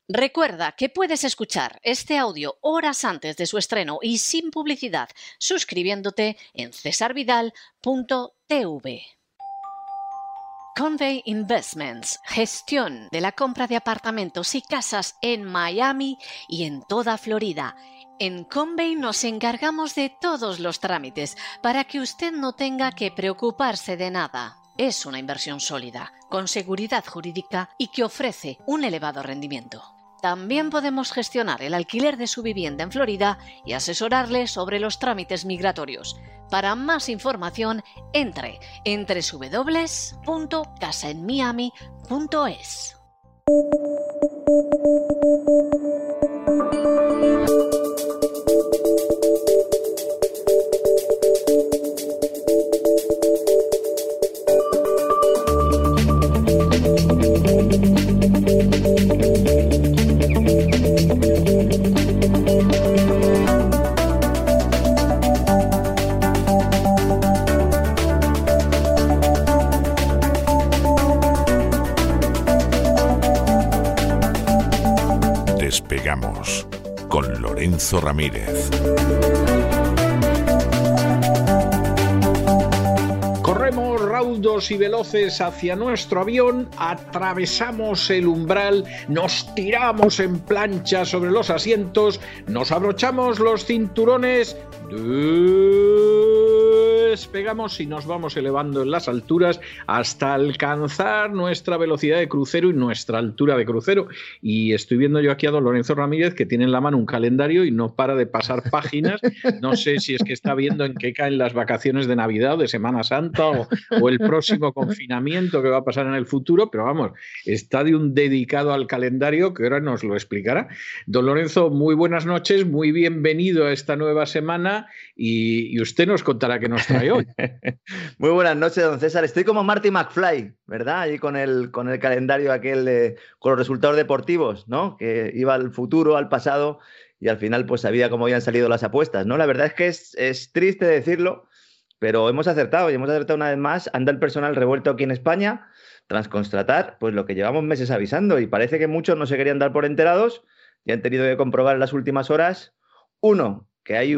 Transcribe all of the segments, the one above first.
Recuerda que puedes escuchar este audio horas antes de su estreno y sin publicidad suscribiéndote en cesarvidal.tv. Convey Investments, gestión de la compra de apartamentos y casas en Miami y en toda Florida. En Convey nos encargamos de todos los trámites para que usted no tenga que preocuparse de nada. Es una inversión sólida, con seguridad jurídica y que ofrece un elevado rendimiento. También podemos gestionar el alquiler de su vivienda en Florida y asesorarle sobre los trámites migratorios. Para más información, entre en www.casaenmiami.es. Despegamos con Lorenzo Ramírez. Corremos raudos y veloces hacia nuestro avión, atravesamos el umbral, nos tiramos en plancha sobre los asientos, nos abrochamos los cinturones, despegamos y nos vamos elevando en las alturas hasta alcanzar nuestra velocidad de crucero y nuestra altura de crucero. Y estoy viendo yo aquí a don Lorenzo Ramírez, que tiene en la mano un calendario y no para de pasar páginas. No sé si es que está viendo en qué caen las vacaciones de Navidad o de Semana Santa o el próximo confinamiento que va a pasar en el futuro, pero vamos, está de un dedicado al calendario que ahora nos lo explicará. Don Lorenzo, muy buenas noches, muy bienvenido a esta nueva semana y usted nos contará qué nos trae hoy. Muy buenas noches, don César. Estoy como Marty McFly, ¿verdad? Allí con el calendario aquel con los resultados deportivos, ¿no? Que iba al futuro, al pasado y al final pues sabía cómo habían salido las apuestas, ¿no? La verdad es que es triste decirlo, pero hemos acertado y hemos acertado una vez más. Anda el personal revuelto aquí en España tras constatar pues lo que llevamos meses avisando y parece que muchos no se querían dar por enterados y han tenido que comprobar en las últimas horas, uno, que hay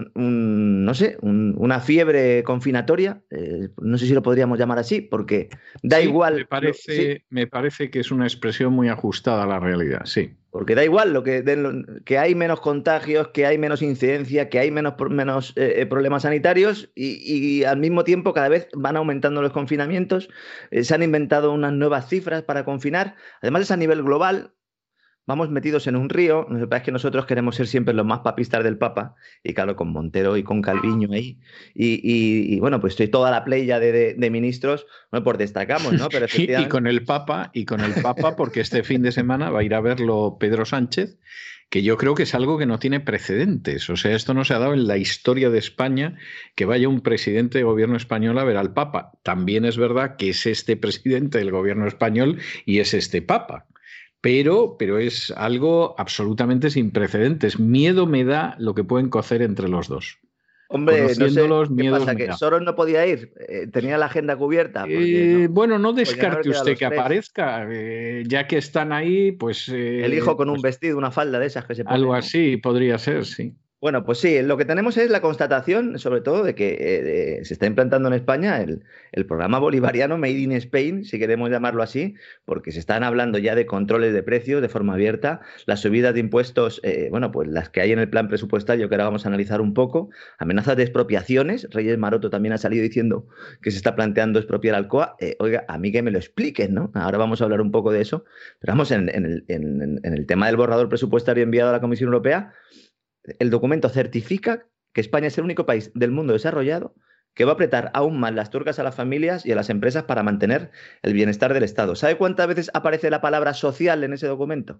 una fiebre confinatoria, no sé si lo podríamos llamar así, porque da igual. Me parece que es una expresión muy ajustada a la realidad, sí. Porque da igual que hay menos contagios, que hay menos incidencia, que hay menos problemas sanitarios y al mismo tiempo cada vez van aumentando los confinamientos. Se han inventado unas nuevas cifras para confinar. Además es a nivel global. Vamos metidos en un río. Lo que pasa es que nosotros queremos ser siempre los más papistas del Papa, y claro, con Montero y con Calviño ahí, y bueno, pues estoy toda la playa de ministros, bueno, pues destacamos, ¿no? Pero y con el Papa, porque este fin de semana va a ir a verlo Pedro Sánchez, que yo creo que es algo que no tiene precedentes. O sea, esto no se ha dado en la historia de España, que vaya un presidente de gobierno español a ver al Papa. También es verdad que es este presidente del gobierno español y es este Papa. Pero es algo absolutamente sin precedentes. Miedo me da lo que pueden cocer entre los dos. Hombre, no sé qué pasa, que Soros no podía ir, tenía la agenda cubierta. Bueno, no descarte usted que aparezca, ya que están ahí, pues... el hijo con un vestido, una falda de esas que se ponen. Algo así podría ser, sí. Bueno, pues sí, lo que tenemos es la constatación, sobre todo, de que se está implantando en España el programa bolivariano Made in Spain, si queremos llamarlo así, porque se están hablando ya de controles de precios de forma abierta, las subidas de impuestos, bueno, pues las que hay en el plan presupuestario, que ahora vamos a analizar un poco, amenazas de expropiaciones. Reyes Maroto también ha salido diciendo que se está planteando expropiar Alcoa. Oiga, a mí que me lo expliquen, ¿no? Ahora vamos a hablar un poco de eso, pero vamos, en el tema del borrador presupuestario enviado a la Comisión Europea, el documento certifica que España es el único país del mundo desarrollado que va a apretar aún más las tuercas a las familias y a las empresas para mantener el bienestar del Estado. ¿Sabe cuántas veces aparece la palabra social en ese documento?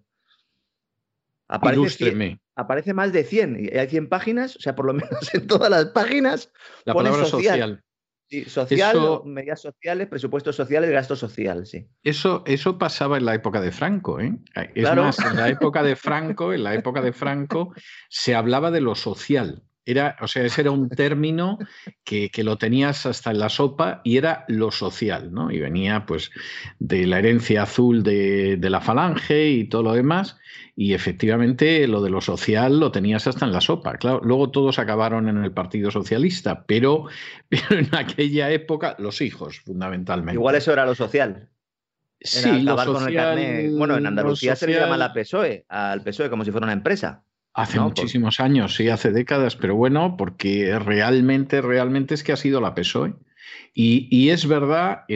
Aparece más de 100. Y hay 100 páginas, o sea, por lo menos en todas las páginas la palabra social. Sí, social, medidas sociales, presupuestos sociales, gasto social, sí. Eso pasaba en la época de Franco, ¿eh? Es Claro. más, en la época de Franco se hablaba de lo social. O sea, ese era un término que lo tenías hasta en la sopa y era lo social, ¿no? Y venía pues de la herencia azul de la Falange y todo lo demás. Y efectivamente lo de lo social lo tenías hasta en la sopa. Claro, luego todos acabaron en el Partido Socialista, pero en aquella época los hijos, fundamentalmente. Igual eso era lo social. Sí, Era lo acabar con el social, carné. Bueno, en Andalucía se le llama social, la PSOE, al PSOE como si fuera una empresa. hace ¿No? muchísimos años, sí, hace décadas, pero bueno, porque realmente es que ha sido la PSOE. Y es verdad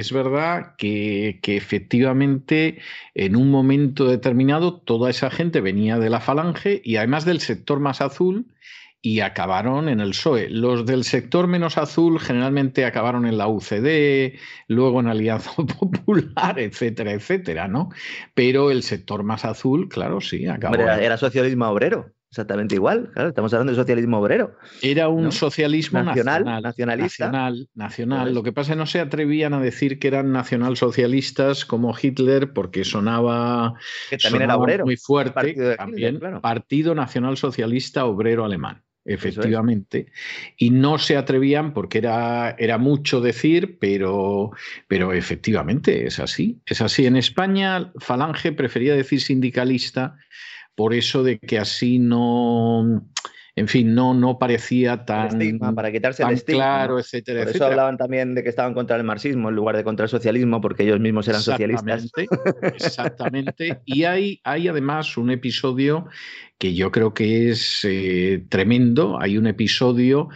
que efectivamente en un momento determinado toda esa gente venía de la Falange y además del sector más azul y acabaron en el PSOE. Los del sector menos azul generalmente acabaron en la UCD, luego en Alianza Popular, etcétera, etcétera, ¿no? Pero el sector más azul, claro, sí, acabó. Hombre, era socialismo obrero, exactamente igual. Claro, estamos hablando de socialismo obrero. Era un ¿no? socialismo nacionalista. nacional. Lo que pasa es que no se atrevían a decir que eran nacionalsocialistas como Hitler porque sonaba, Que también era obrero. muy fuerte. Partido de También Hitler, claro. Partido Nacional Socialista Obrero Alemán. Efectivamente. Es. Y no se atrevían porque era mucho decir, pero efectivamente es así. Es así. En España, Falange prefería decir sindicalista por eso de que así no, en fin, no parecía tan, estigma, para quitarse tan el estigma, claro, ¿no? etcétera, Por eso etcétera. hablaban también de que estaban contra el marxismo en lugar de contra el socialismo, porque ellos mismos eran socialistas. Exactamente. Y hay además un episodio que yo creo que es tremendo. Hay un episodio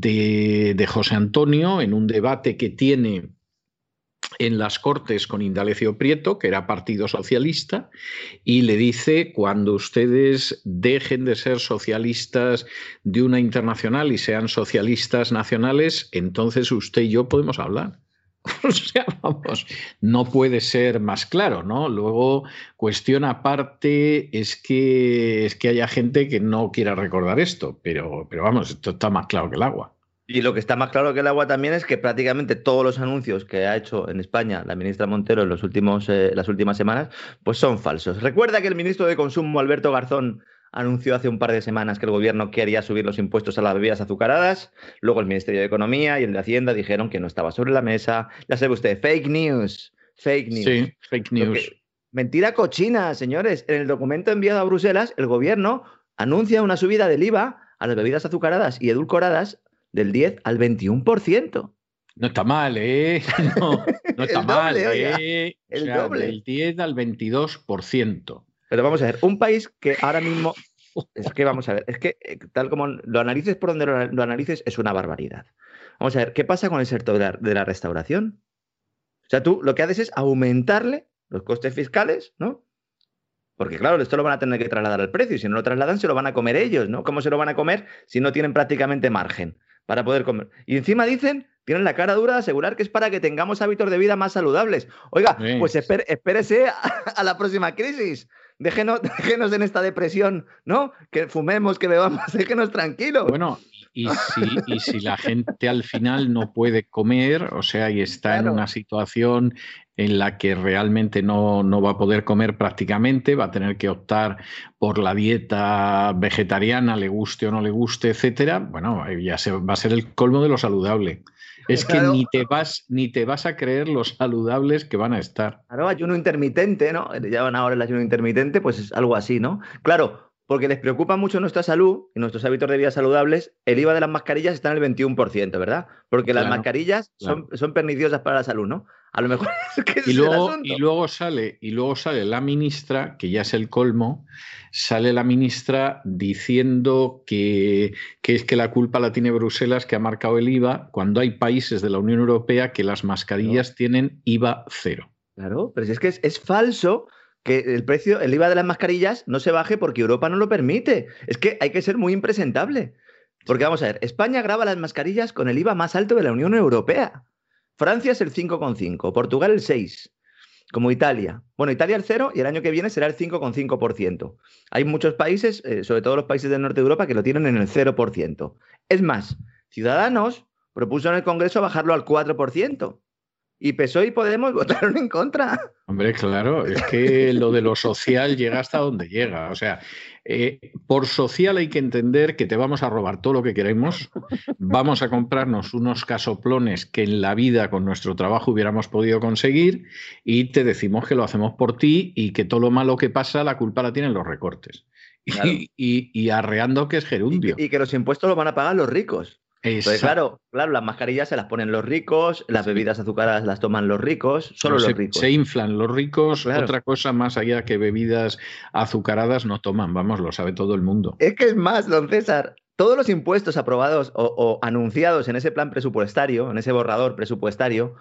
de José Antonio en un debate que tiene en las Cortes con Indalecio Prieto, que era Partido Socialista, y le dice: cuando ustedes dejen de ser socialistas de una internacional y sean socialistas nacionales, entonces usted y yo podemos hablar. O sea, vamos, no puede ser más claro, ¿no? Luego, cuestión aparte es que haya gente que no quiera recordar esto, pero vamos, esto está más claro que el agua. Y lo que está más claro que el agua también es que prácticamente todos los anuncios que ha hecho en España la ministra Montero en las últimas semanas, pues son falsos. Recuerda que el ministro de Consumo, Alberto Garzón, anunció hace un par de semanas que el gobierno quería subir los impuestos a las bebidas azucaradas. Luego el Ministerio de Economía y el de Hacienda dijeron que no estaba sobre la mesa. Ya sabe usted, fake news. Sí, fake news. Mentira cochina, señores. En el documento enviado a Bruselas, el gobierno anuncia una subida del IVA a las bebidas azucaradas y edulcoradas del 10 al 21%. No está mal, ¿eh? No está mal, ¿eh? El doble. Del 10 al 22%. Pero vamos a ver, un país que ahora mismo... Es que vamos a ver, es que tal como lo analices por donde lo analices, es una barbaridad. Vamos a ver, ¿qué pasa con el sector de la restauración? O sea, tú lo que haces es aumentarle los costes fiscales, ¿no? Porque claro, esto lo van a tener que trasladar al precio y si no lo trasladan se lo van a comer ellos, ¿no? ¿Cómo se lo van a comer si no tienen prácticamente margen para poder comer? Y encima tienen la cara dura de asegurar que es para que tengamos hábitos de vida más saludables. Oiga, sí. Pues espérese a la próxima crisis. Déjenos en esta depresión, ¿no? Que fumemos, que bebamos, déjenos tranquilos. Bueno, y si la gente al final no puede comer, o sea, y está en una situación en la que realmente no va a poder comer prácticamente, va a tener que optar por la dieta vegetariana, le guste o no le guste, etcétera, bueno, ya va a ser el colmo de lo saludable. Es que ni te vas a creer los saludables que van a estar. Claro, ayuno intermitente, ¿no? Llaman ahora el ayuno intermitente, pues es algo así, ¿no? Claro, porque les preocupa mucho nuestra salud y nuestros hábitos de vida saludables, el IVA de las mascarillas está en el 21%, ¿verdad? Porque las mascarillas son perniciosas para la salud, ¿no? A lo mejor es que y luego sale la ministra, que ya es el colmo, sale la ministra diciendo que es que la culpa la tiene Bruselas, que ha marcado el IVA, cuando hay países de la Unión Europea que las mascarillas tienen IVA cero. Claro, pero si es que es falso que el IVA de las mascarillas no se baje porque Europa no lo permite. Es que hay que ser muy impresentable. Porque vamos a ver, España grava las mascarillas con el IVA más alto de la Unión Europea. Francia es el 5,5%, Portugal el 6%, como Italia. Bueno, Italia el 0% y el año que viene será el 5,5%. Hay muchos países, sobre todo los países del norte de Europa, que lo tienen en el 0%. Es más, Ciudadanos propuso en el Congreso bajarlo al 4%. Y PSOE y Podemos votaron en contra. Hombre, claro, es que lo de lo social llega hasta donde llega. O sea, por social hay que entender que te vamos a robar todo lo que queremos, vamos a comprarnos unos casoplones que en la vida con nuestro trabajo hubiéramos podido conseguir y te decimos que lo hacemos por ti y que todo lo malo que pasa la culpa la tienen los recortes. Claro. Y arreando que es gerundio. Y que los impuestos los van a pagar los ricos. Entonces, claro, las mascarillas se las ponen los ricos, las bebidas azucaradas las toman los ricos, solo los ricos. Se inflan los ricos, claro. Otra cosa más allá que bebidas azucaradas no toman, vamos, lo sabe todo el mundo. Es que es más, don César, todos los impuestos aprobados o anunciados en ese plan presupuestario, en ese borrador presupuestario,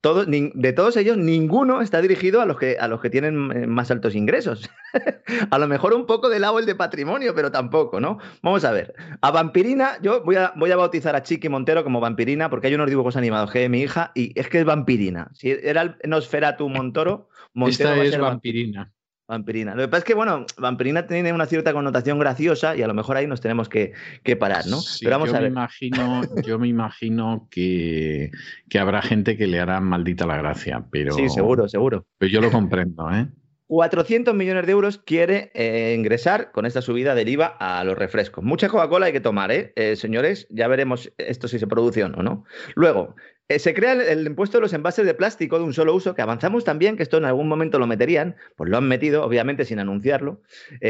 de todos ellos, ninguno está dirigido a los que tienen más altos ingresos. A lo mejor un poco del lado el de patrimonio, pero tampoco, ¿no? Vamos a ver. A Vampirina, yo voy a bautizar a Chiqui Montero como Vampirina, porque hay unos dibujos animados que de mi hija, y es que es Vampirina. Si era el Nosferatu Montero esta es Vampirina. Vampirina. Lo que pasa es que, bueno, Vampirina tiene una cierta connotación graciosa y a lo mejor ahí nos tenemos que parar, ¿no? Sí, pero vamos a ver. Yo me imagino que habrá gente que le hará maldita la gracia, pero... Sí, seguro. Pero yo lo comprendo, ¿eh? 400 millones de euros quiere ingresar con esta subida del IVA a los refrescos. Mucha Coca-Cola hay que tomar, señores, ya veremos esto si se produce o no. Luego, se crea el impuesto de los envases de plástico de un solo uso, que avanzamos también, que esto en algún momento lo meterían, pues lo han metido, obviamente sin anunciarlo.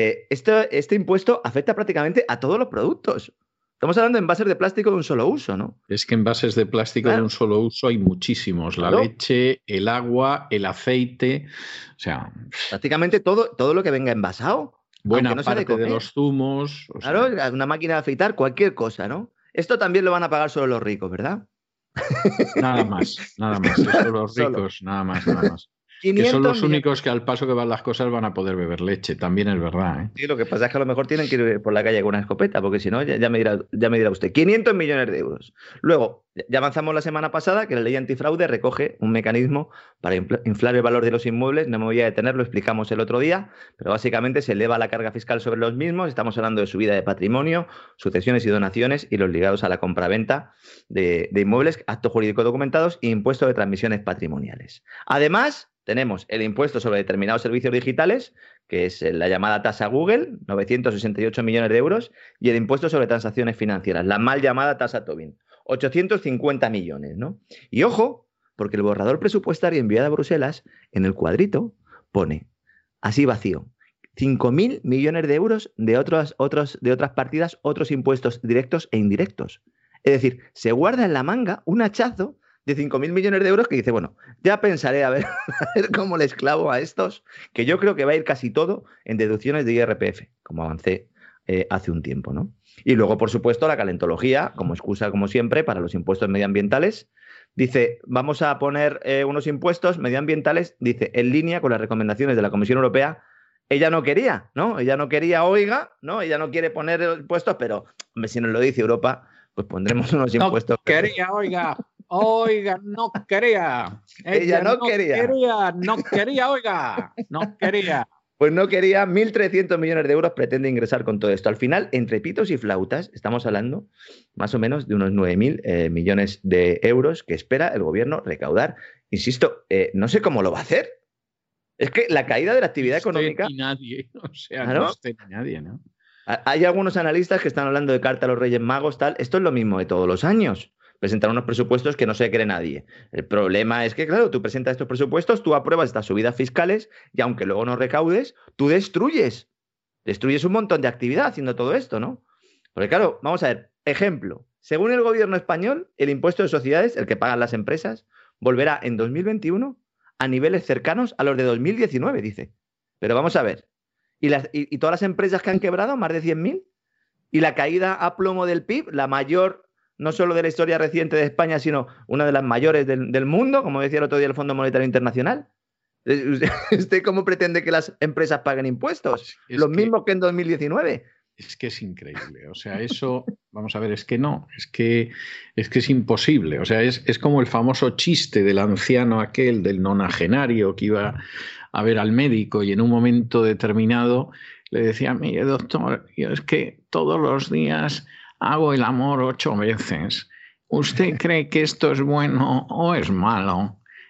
Este impuesto afecta prácticamente a todos los productos. Estamos hablando de envases de plástico de un solo uso, ¿no? Es que envases de plástico de un solo uso hay muchísimos. La leche, el agua, el aceite, o sea... Prácticamente todo lo que venga envasado. Buena parte de los zumos... Claro, una máquina de afeitar, cualquier cosa, ¿no? Esto también lo van a pagar solo los ricos, ¿verdad? Nada más. Eso los ricos, nada más. Que son los únicos que al paso que van las cosas van a poder beber leche, también es verdad, ¿eh? Sí, lo que pasa es que a lo mejor tienen que ir por la calle con una escopeta, porque si no, ya me dirá usted. 500 millones de euros. Luego, ya avanzamos la semana pasada que la ley antifraude recoge un mecanismo para inflar el valor de los inmuebles. No me voy a detener, lo explicamos el otro día, pero básicamente se eleva la carga fiscal sobre los mismos. Estamos hablando de subida de patrimonio, sucesiones y donaciones y los ligados a la compraventa de inmuebles, actos jurídicos documentados e impuesto de transmisiones patrimoniales. Además, tenemos el impuesto sobre determinados servicios digitales, que es la llamada tasa Google, 968 millones de euros, y el impuesto sobre transacciones financieras, la mal llamada tasa Tobin, 850 millones, ¿no? Y ojo, porque el borrador presupuestario enviado a Bruselas, en el cuadrito, pone, así vacío, 5.000 millones de euros de otras partidas, otros impuestos directos e indirectos. Es decir, se guarda en la manga un hachazo de 5.000 millones de euros que dice, bueno, ya pensaré a ver cómo les clavo a estos, que yo creo que va a ir casi todo en deducciones de IRPF, como avancé hace un tiempo, ¿no? Y luego, por supuesto, la calentología, como excusa, como siempre, para los impuestos medioambientales. Dice, vamos a poner unos impuestos medioambientales, dice, en línea con las recomendaciones de la Comisión Europea. Ella no quería, ¿no? Ella no quería, oiga, ¿no? Ella no quiere poner impuestos, pero, hombre, si nos lo dice Europa, pues pondremos unos impuestos. No quería, oiga. Oiga, no quería. Ella no quería. No quería. Pues no quería, 1.300 millones de euros pretende ingresar con todo esto. Al final, entre pitos y flautas, estamos hablando más o menos de unos 9.000 millones de euros que espera el gobierno recaudar. Insisto, no sé cómo lo va a hacer. Es que la caída de la actividad económica... Ni nadie, o sea, ¿no? No usted ni nadie, ¿no? Hay algunos analistas que están hablando de carta a los Reyes Magos, tal. Esto es lo mismo de todos los años. Presentar unos presupuestos que no se cree nadie. El problema es que, claro, tú presentas estos presupuestos, tú apruebas estas subidas fiscales y aunque luego no recaudes, tú destruyes un montón de actividad haciendo todo esto, ¿no? Porque, claro, vamos a ver, ejemplo, según el gobierno español, el impuesto de sociedades, el que pagan las empresas, volverá en 2021 a niveles cercanos a los de 2019, dice. Pero vamos a ver, ¿y todas las empresas que han quebrado, más de 100.000? ¿Y la caída a plomo del PIB, la mayor... no solo de la historia reciente de España, sino una de las mayores del mundo, como decía el otro día el Fondo Monetario Internacional? ¿Usted cómo pretende que las empresas paguen impuestos? Los mismos que en 2019. Es que es increíble. O sea, eso, vamos a ver, es que no, es que es imposible. O sea, es como el famoso chiste del anciano aquel, del nonagenario que iba a ver al médico y en un momento determinado le decía, mire, doctor, yo es que todos los días hago el amor 8 veces. ¿Usted cree que esto es bueno o es malo?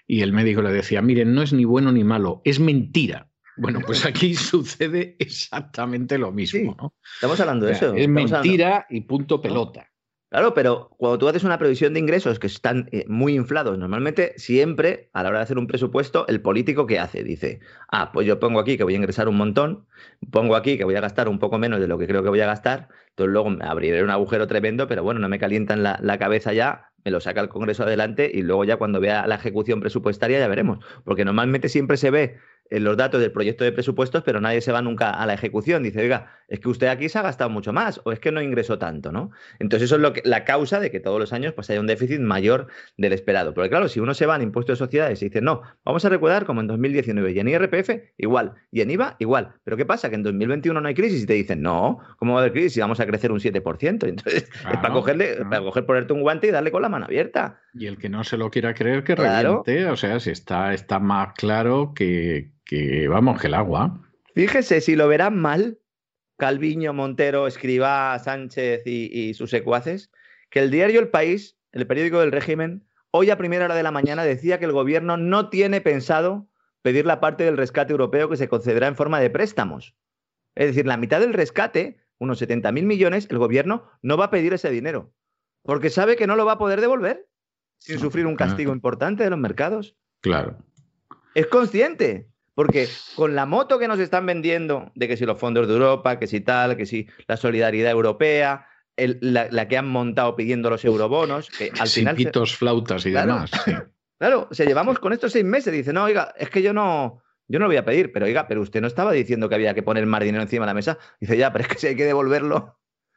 y el médico le decía, miren, no es ni bueno ni malo, es mentira. Bueno, pues aquí sucede exactamente lo mismo, ¿no? Estamos hablando de eso. Es mentira y punto pelota. Claro, pero cuando tú haces una previsión de ingresos que están muy inflados, normalmente siempre a la hora de hacer un presupuesto, el político ¿qué hace? Dice, pues yo pongo aquí que voy a ingresar un montón, pongo aquí que voy a gastar un poco menos de lo que creo que voy a gastar, entonces luego me abriré un agujero tremendo, pero bueno, no me calientan la cabeza ya, me lo saca el Congreso adelante y luego ya cuando vea la ejecución presupuestaria ya veremos, porque normalmente siempre se ve en los datos del proyecto de presupuestos, pero nadie se va nunca a la ejecución. Dice, oiga, es que usted aquí se ha gastado mucho más o es que no ingresó tanto, ¿no? Entonces eso es la causa de que todos los años pues haya un déficit mayor del esperado. Porque claro, si uno se va en impuestos de sociedades y dice, no, vamos a recaudar como en 2019 y en IRPF igual y en IVA igual. Pero ¿qué pasa? Que en 2021 no hay crisis y te dicen, no, ¿cómo va a haber crisis si vamos a crecer un 7%? Entonces es para ponerte un guante y darle con la mano abierta. Y el que no se lo quiera creer que reviente, o sea, si está más claro que vamos, que el agua. Fíjese, si lo verán mal, Calviño, Montero, Escrivá, Sánchez y sus secuaces, que el diario El País, el periódico del régimen, hoy a primera hora de la mañana decía que el gobierno no tiene pensado pedir la parte del rescate europeo que se concederá en forma de préstamos. Es decir, la mitad del rescate, unos 70.000 millones, el gobierno no va a pedir ese dinero, porque sabe que no lo va a poder devolver sin sufrir un castigo importante de los mercados. Claro. Es consciente. Porque con la moto que nos están vendiendo, de que si los fondos de Europa, que si tal, que si la solidaridad europea, la que han montado pidiendo los eurobonos, que al final... Pitos, flautas y demás. Sí. Claro, o sea, llevamos con estos 6 meses, dice, no, oiga, es que yo no lo voy a pedir, pero oiga, pero usted no estaba diciendo que había que poner más dinero encima de la mesa. Dice, ya, pero es que si hay que devolverlo...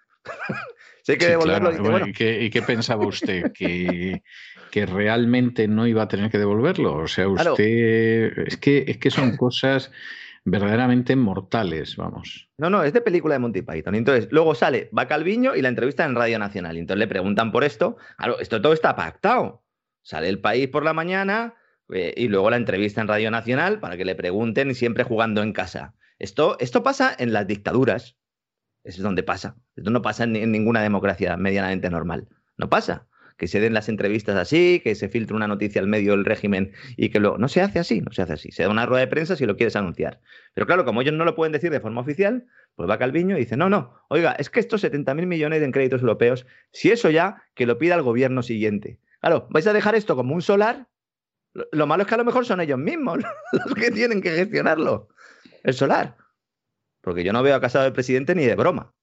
si hay que devolverlo... Claro. Dice, bueno. ¿Y qué pensaba usted? ¿Que realmente no iba a tener que devolverlo? O sea, usted... Claro. Es que son cosas verdaderamente mortales, vamos. No, es de película de Monty Python. Entonces, luego va Calviño y la entrevista en Radio Nacional. Entonces le preguntan por esto. Claro, esto todo está pactado. Sale El País por la mañana y luego la entrevista en Radio Nacional para que le pregunten y siempre jugando en casa. Esto pasa en las dictaduras. Eso es donde pasa. Esto no pasa en ninguna democracia medianamente normal. No pasa. Que se den las entrevistas así, que se filtre una noticia al medio del régimen y que no se hace así, no se hace así. Se da una rueda de prensa si lo quieres anunciar. Pero claro, como ellos no lo pueden decir de forma oficial, pues va Calviño y dice, no, oiga, es que estos 70.000 millones en créditos europeos, si eso ya, que lo pida el gobierno siguiente. Claro, ¿vais a dejar esto como un solar? Lo malo es que a lo mejor son ellos mismos los que tienen que gestionarlo. El solar. Porque yo no veo a Casado el presidente ni de broma.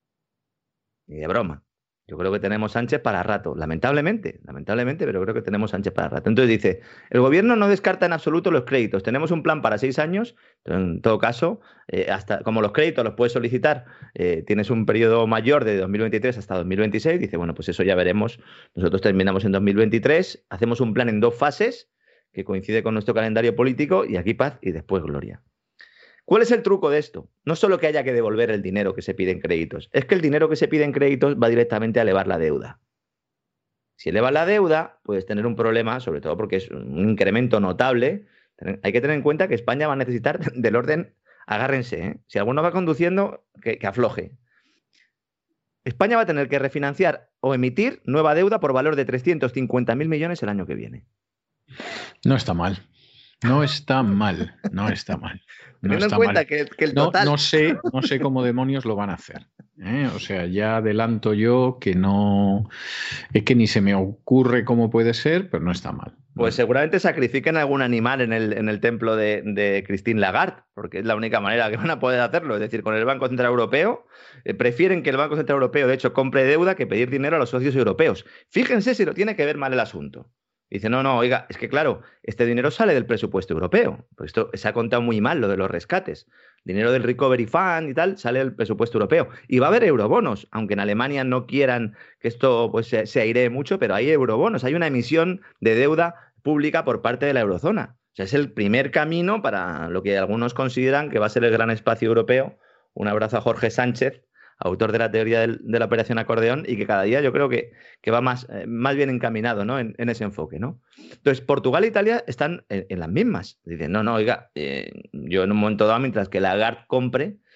Ni de broma. Yo creo que tenemos Sánchez para rato, lamentablemente, pero creo que tenemos Sánchez para rato. Entonces dice, el gobierno no descarta en absoluto los créditos, tenemos un plan para 6 años, en todo caso, hasta como los créditos los puedes solicitar, tienes un periodo mayor de 2023 hasta 2026, dice, bueno, pues eso ya veremos, nosotros terminamos en 2023, hacemos un plan en 2 fases, que coincide con nuestro calendario político, y aquí paz y después gloria. ¿Cuál es el truco de esto? No solo que haya que devolver el dinero que se pide en créditos, es que el dinero que se pide en créditos va directamente a elevar la deuda. Si elevas la deuda, puedes tener un problema, sobre todo porque es un incremento notable. Hay que tener en cuenta que España va a necesitar del orden, agárrense, si alguno va conduciendo, que afloje. España va a tener que refinanciar o emitir nueva deuda por valor de 350.000 millones el año que viene. No está mal. No está mal. Teniendo en cuenta que el total... No sé cómo demonios lo van a hacer. O sea, ya adelanto yo que no... Es que ni se me ocurre cómo puede ser, pero no está mal. Pues seguramente sacrifiquen algún animal en el templo de Christine Lagarde, porque es la única manera que van a poder hacerlo. Es decir, con el Banco Central Europeo, prefieren que el Banco Central Europeo, de hecho, compre deuda que pedir dinero a los socios europeos. Fíjense si lo tiene que ver mal el asunto. Dice, no, oiga, es que claro, este dinero sale del presupuesto europeo. Pues esto se ha contado muy mal, lo de los rescates. Dinero del Recovery Fund y tal sale del presupuesto europeo. Y va a haber eurobonos, aunque en Alemania no quieran que esto pues, se airee mucho, pero hay eurobonos, hay una emisión de deuda pública por parte de la eurozona. O sea, es el primer camino para lo que algunos consideran que va a ser el gran espacio europeo. Un abrazo a Jorge Sánchez, autor de la teoría de la operación acordeón, y que cada día yo creo que va más bien encaminado, ¿no? en ese enfoque, ¿no? Entonces, Portugal e Italia están en las mismas. Dicen, no, oiga, yo en un momento dado, mientras que Lagarde compre,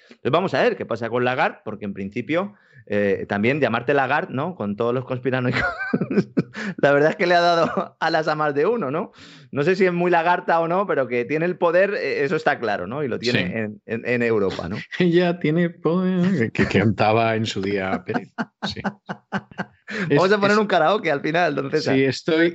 Entonces vamos a ver qué pasa con Lagarde, porque en principio también llamarte Lagarde, ¿no? Con todos los conspiranoicos, la verdad es que le ha dado alas a más de uno, ¿no? No sé si es muy lagarta o no, pero que tiene el poder, eso está claro, ¿no? Y lo tiene en Europa, ¿no? Ella tiene poder, que cantaba en su día Pérez. Sí. Vamos a poner un karaoke al final, don César. Sí,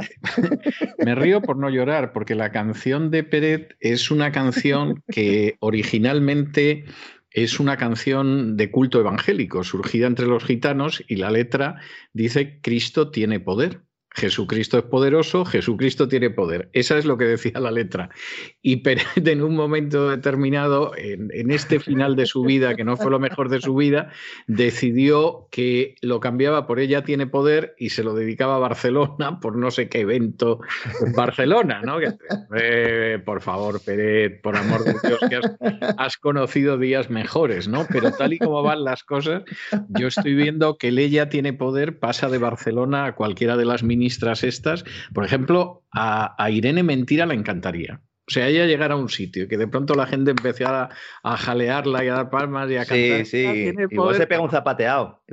me río por no llorar, porque la canción de Peret es una canción que originalmente es una canción de culto evangélico, surgida entre los gitanos, y la letra dice: Cristo tiene poder. Jesucristo es poderoso, Jesucristo tiene poder. Esa es lo que decía la letra. Y Peret, en un momento determinado, en este final de su vida, que no fue lo mejor de su vida, decidió que lo cambiaba por Ella tiene poder y se lo dedicaba a Barcelona por no sé qué evento en Barcelona, ¿no? Por favor, Peret, por amor de Dios, que has conocido días mejores, ¿no? Pero tal y como van las cosas, yo estoy viendo que el Ella tiene poder pasa de Barcelona a cualquiera de las ministras estas. Por ejemplo, a Irene Mentira le encantaría. O sea, ella llegar a un sitio y que de pronto la gente empezara a jalearla y a dar palmas y a cantar. Sí. Igual se pega un zapateado.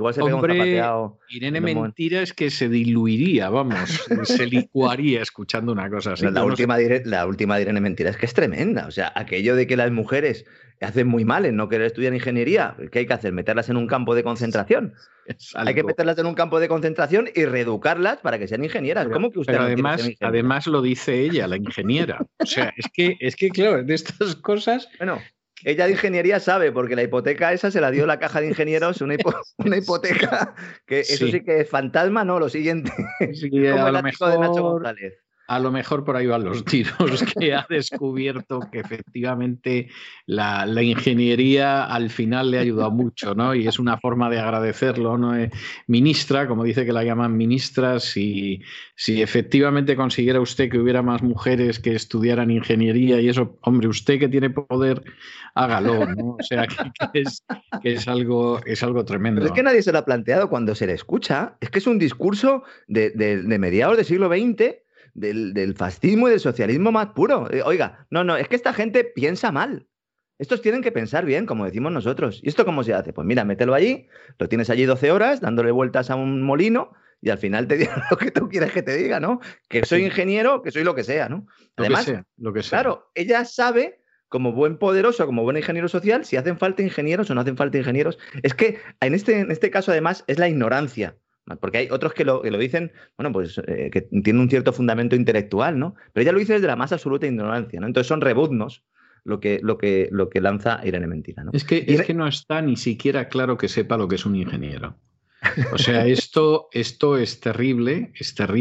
Irene Mentira es que se diluiría, vamos, se licuaría escuchando una cosa así. La última de Irene Mentira es que es tremenda. O sea, aquello de que las mujeres hacen muy mal en no querer estudiar ingeniería, ¿qué hay que hacer? ¿Meterlas en un campo de concentración? Hay que meterlas en un campo de concentración y reeducarlas para que sean ingenieras. ¿Cómo que usted pero no además lo dice ella, la ingeniera. O sea, es que claro, de estas cosas... Bueno, ella de ingeniería sabe, porque la hipoteca esa se la dio la caja de ingenieros, una hipoteca que eso sí que es fantasma, ¿no? Lo siguiente. Sí, como el ático de Nacho González. A lo mejor por ahí van los tiros, que ha descubierto que efectivamente la ingeniería al final le ha ayudado mucho, ¿no? Y es una forma de agradecerlo, ¿no? Ministra, como dice que la llaman ministra, si efectivamente consiguiera usted que hubiera más mujeres que estudiaran ingeniería y eso, hombre, usted que tiene poder, hágalo, ¿no? O sea, que es algo tremendo. Pero es que nadie se lo ha planteado cuando se le escucha. Es que es un discurso de mediados del siglo XX, del fascismo y del socialismo más puro. Oiga, no, es que esta gente piensa mal. Estos tienen que pensar bien, como decimos nosotros. ¿Y esto cómo se hace? Pues mira, mételo allí, lo tienes allí 12 horas, dándole vueltas a un molino, y al final te dirán lo que tú quieres que te diga, ¿no? Que soy ingeniero, que soy lo que sea, ¿no? Además, lo que sea. Claro, ella sabe, como buen poderoso, como buen ingeniero social, si hacen falta ingenieros o no hacen falta ingenieros. Es que en este caso, además, es la ignorancia. Porque hay otros que lo dicen, bueno, pues que tienen un cierto fundamento intelectual, ¿no? Pero ella lo dice desde la más absoluta ignorancia, ¿no? Entonces son rebuznos lo que lanza Irene Mentira, ¿no? Es que no está ni siquiera claro que sepa lo que es un ingeniero. O sea, esto es terrible,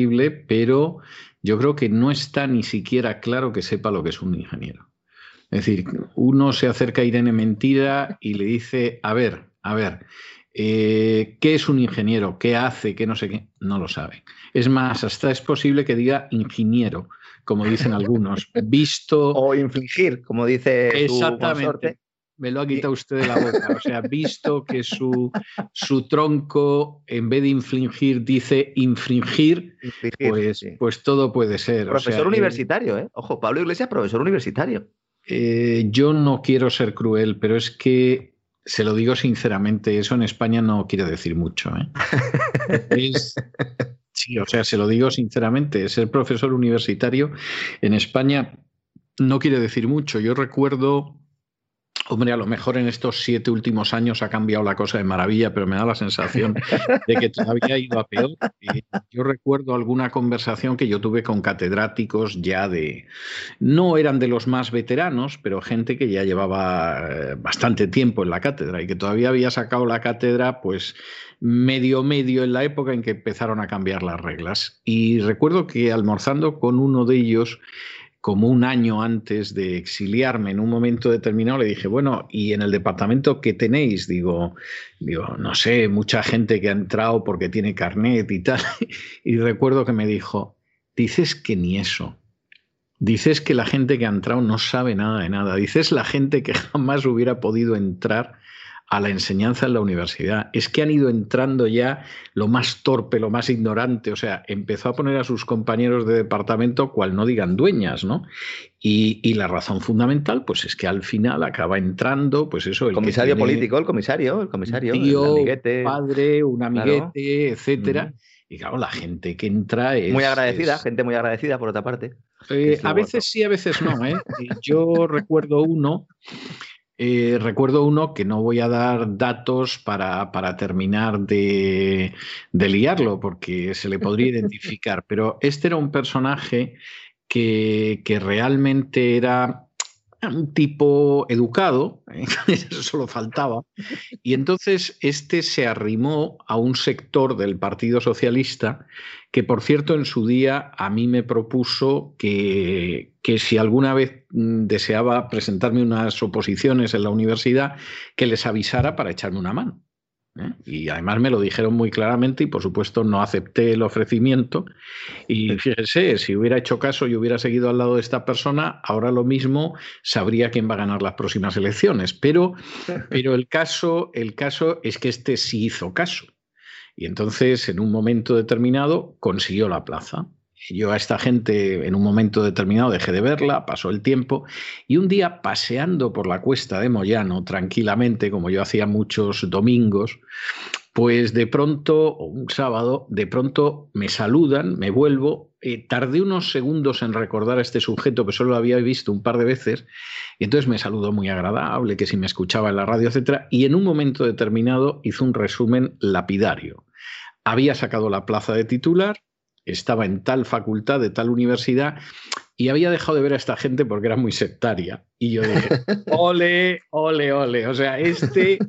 pero yo creo que no está ni siquiera claro que sepa lo que es un ingeniero. Es decir, uno se acerca a Irene Mentira y le dice, a ver, ¿qué es un ingeniero? ¿Qué hace? ¿Qué no sé qué? No lo sabe. Es más, hasta es posible que diga ingeniero, como dicen algunos, visto... O infligir, como dice exactamente. Su consorte. Me lo ha quitado usted de la boca. O sea, visto que su tronco, en vez de infligir, dice infringir, pues todo puede ser. Profesor universitario, ¿eh? Ojo, Pablo Iglesias, profesor universitario. Yo no quiero ser cruel, pero es que se lo digo sinceramente, eso en España no quiere decir mucho, ¿eh? Sí, o sea, se lo digo sinceramente, ser profesor universitario en España no quiere decir mucho. Yo recuerdo, hombre, a lo mejor en estos 7 últimos años ha cambiado la cosa de maravilla, pero me da la sensación de que todavía ha ido a peor. Yo recuerdo alguna conversación que yo tuve con catedráticos ya no eran de los más veteranos, pero gente que ya llevaba bastante tiempo en la cátedra y que todavía había sacado la cátedra, pues medio en la época en que empezaron a cambiar las reglas. Y recuerdo que almorzando con uno de ellos, como un año antes de exiliarme, en un momento determinado le dije, bueno, ¿y en el departamento qué tenéis? Digo, no sé, mucha gente que ha entrado porque tiene carnet y tal. Y recuerdo que me dijo, dices que ni eso. Dices que la gente que ha entrado no sabe nada de nada. Dices la gente que jamás hubiera podido entrar a la enseñanza en la universidad. Es que han ido entrando ya lo más torpe, lo más ignorante. O sea, empezó a poner a sus compañeros de departamento cual no digan dueñas, ¿no? Y la razón fundamental, pues es que al final acaba entrando, pues eso, el comisario político, el comisario, un tío, el amiguete, un padre, un amiguete, claro, etcétera. Y claro, la gente que entra es... Muy agradecida, gente muy agradecida, por otra parte. A veces sí, a veces no, ¿eh? Yo recuerdo uno que no voy a dar datos para terminar de liarlo, porque se le podría identificar, pero este era un personaje que realmente era un tipo educado, eso solo faltaba, y entonces este se arrimó a un sector del Partido Socialista que, por cierto, en su día a mí me propuso que si alguna vez deseaba presentarme unas oposiciones en la universidad, que les avisara para echarme una mano. Y además me lo dijeron muy claramente y por supuesto no acepté el ofrecimiento y fíjese, si hubiera hecho caso y hubiera seguido al lado de esta persona, ahora lo mismo sabría quién va a ganar las próximas elecciones, pero el caso es que este sí hizo caso y entonces en un momento determinado consiguió la plaza. Yo a esta gente en un momento determinado dejé de verla, pasó el tiempo y un día paseando por la cuesta de Moyano tranquilamente, como yo hacía muchos domingos, pues de pronto, o un sábado, de pronto me saludan, me vuelvo, tardé unos segundos en recordar a este sujeto que solo lo había visto un par de veces y entonces me saludó muy agradable, que si me escuchaba en la radio, etcétera, y en un momento determinado hizo un resumen lapidario. Había sacado la plaza de titular, estaba en tal facultad de tal universidad y había dejado de ver a esta gente porque era muy sectaria. Y yo dije, ole, ole, ole. O sea, este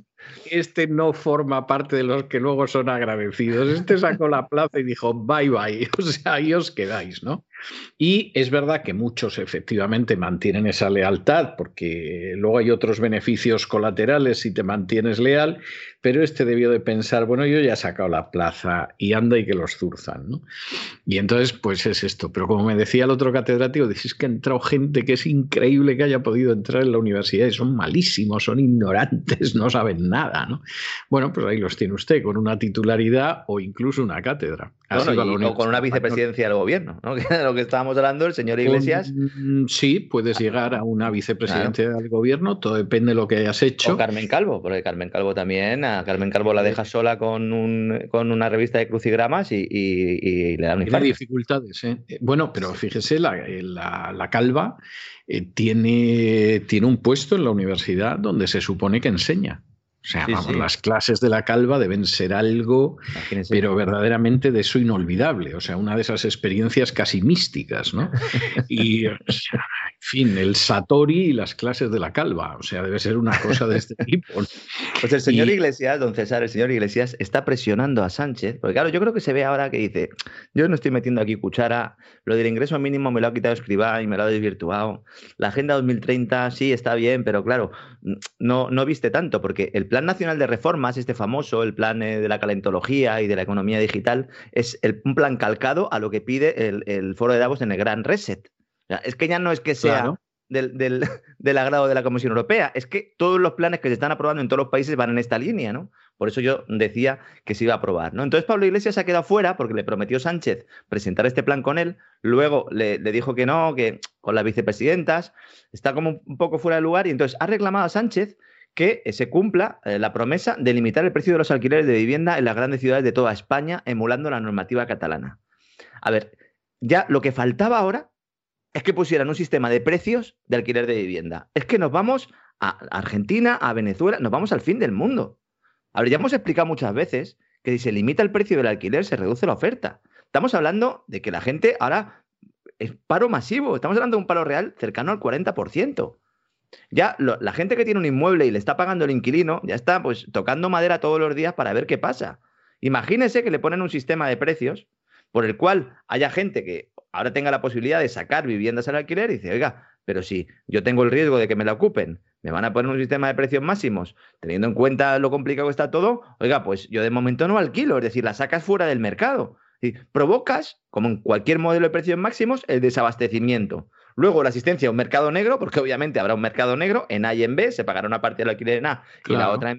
no forma parte de los que luego son agradecidos. Este sacó la plaza y dijo, bye, bye. O sea, ahí os quedáis, ¿no? Y es verdad que muchos efectivamente mantienen esa lealtad porque luego hay otros beneficios colaterales si te mantienes leal, pero este debió de pensar, bueno, yo ya he sacado la plaza y anda y que los zurzan, ¿no? Y entonces, pues es esto. Pero como me decía el otro catedrático, dices que ha entrado gente que es increíble que haya podido entrar en la universidad y son malísimos, son ignorantes, no saben nada, ¿no? Bueno, pues ahí los tiene usted, con una titularidad o incluso una cátedra. Bueno, o con una vicepresidencia del gobierno, ¿no? Que de lo que estábamos hablando, el señor Iglesias. Sí, puedes llegar a una vicepresidencia del gobierno, todo depende de lo que hayas hecho. O Carmen Calvo, porque Carmen Calvo también, a Carmen Calvo la deja sola con una revista de crucigramas y le dan un infarto. Tiene dificultades, ¿eh? Bueno, pero fíjese, la Calva tiene un puesto en la universidad donde se supone que enseña. O sea, sí, vamos, sí. Las clases de la Calva deben ser algo, imagínense, pero verdaderamente de eso inolvidable. O sea, una de esas experiencias casi místicas, ¿no? Y, o sea, en fin, el Satori y las clases de la Calva. O sea, debe ser una cosa de este tipo, ¿no? Pues el señor Iglesias, don César, el señor Iglesias está presionando a Sánchez, porque claro, yo creo que se ve ahora que dice, yo no estoy metiendo aquí cuchara, lo del ingreso mínimo me lo ha quitado Escrivá y me lo ha desvirtuado. La Agenda 2030 sí está bien, pero claro, no viste tanto, porque el Plan Nacional de Reformas, este famoso, el plan de la calentología y de la economía digital, es un plan calcado a lo que pide el Foro de Davos en el Gran Reset. O sea, es que ya no es que sea... Claro. Del agrado de la Comisión Europea. Es que todos los planes que se están aprobando en todos los países van en esta línea, ¿no? Por eso yo decía que se iba a aprobar, ¿no? Entonces Pablo Iglesias se ha quedado fuera porque le prometió Sánchez presentar este plan con él, luego le dijo que no, que con las vicepresidentas, está como un poco fuera de lugar y entonces ha reclamado a Sánchez que se cumpla la promesa de limitar el precio de los alquileres de vivienda en las grandes ciudades de toda España, emulando la normativa catalana. A ver, ya lo que faltaba ahora es que pusieran un sistema de precios de alquiler de vivienda. Es que nos vamos a Argentina, a Venezuela, nos vamos al fin del mundo. A ver, ya hemos explicado muchas veces que si se limita el precio del alquiler, se reduce la oferta. Estamos hablando de que la gente ahora es paro masivo. Estamos hablando de un paro real cercano al 40%. Ya la gente que tiene un inmueble y le está pagando el inquilino, ya está pues tocando madera todos los días para ver qué pasa. Imagínese que le ponen un sistema de precios por el cual haya gente que ahora tenga la posibilidad de sacar viviendas al alquiler y dice, oiga, pero si yo tengo el riesgo de que me la ocupen, me van a poner un sistema de precios máximos, teniendo en cuenta lo complicado que está todo, oiga, pues yo de momento no alquilo, es decir, la sacas fuera del mercado. Y provocas, como en cualquier modelo de precios máximos, el desabastecimiento. Luego la asistencia a un mercado negro, porque obviamente habrá un mercado negro en A y en B, se pagará una parte del alquiler en A y la otra en B,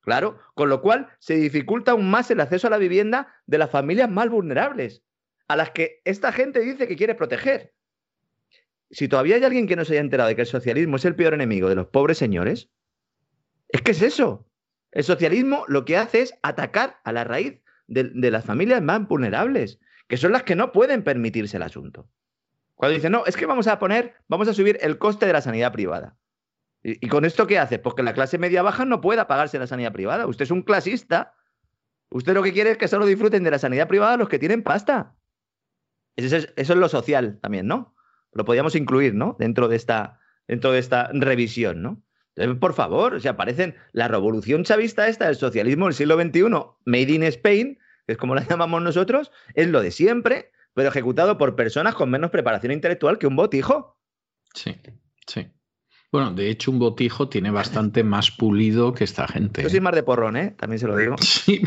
Claro, con lo cual se dificulta aún más el acceso a la vivienda de las familias más vulnerables, a las que esta gente dice que quiere proteger. Si todavía hay alguien que no se haya enterado de que el socialismo es el peor enemigo de los pobres señores, es que es eso. El socialismo lo que hace es atacar a la raíz de las familias más vulnerables, que son las que no pueden permitirse el asunto. Cuando dicen, no, es que vamos a subir el coste de la sanidad privada. ¿Y con esto qué hace? Pues que la clase media baja no pueda pagarse la sanidad privada. Usted es un clasista. Usted lo que quiere es que solo disfruten de la sanidad privada los que tienen pasta. Eso es lo social también, ¿no? Lo podríamos incluir, ¿no? Dentro de esta revisión, ¿no? Entonces, por favor, o sea, parecen la revolución chavista esta del socialismo del siglo XXI, made in Spain, que es como la llamamos nosotros, es lo de siempre, pero ejecutado por personas con menos preparación intelectual que un botijo. Sí, sí. Bueno, de hecho, un botijo tiene bastante más pulido que esta gente. Yo soy más de porrón, ¿eh? También se lo digo. Sí,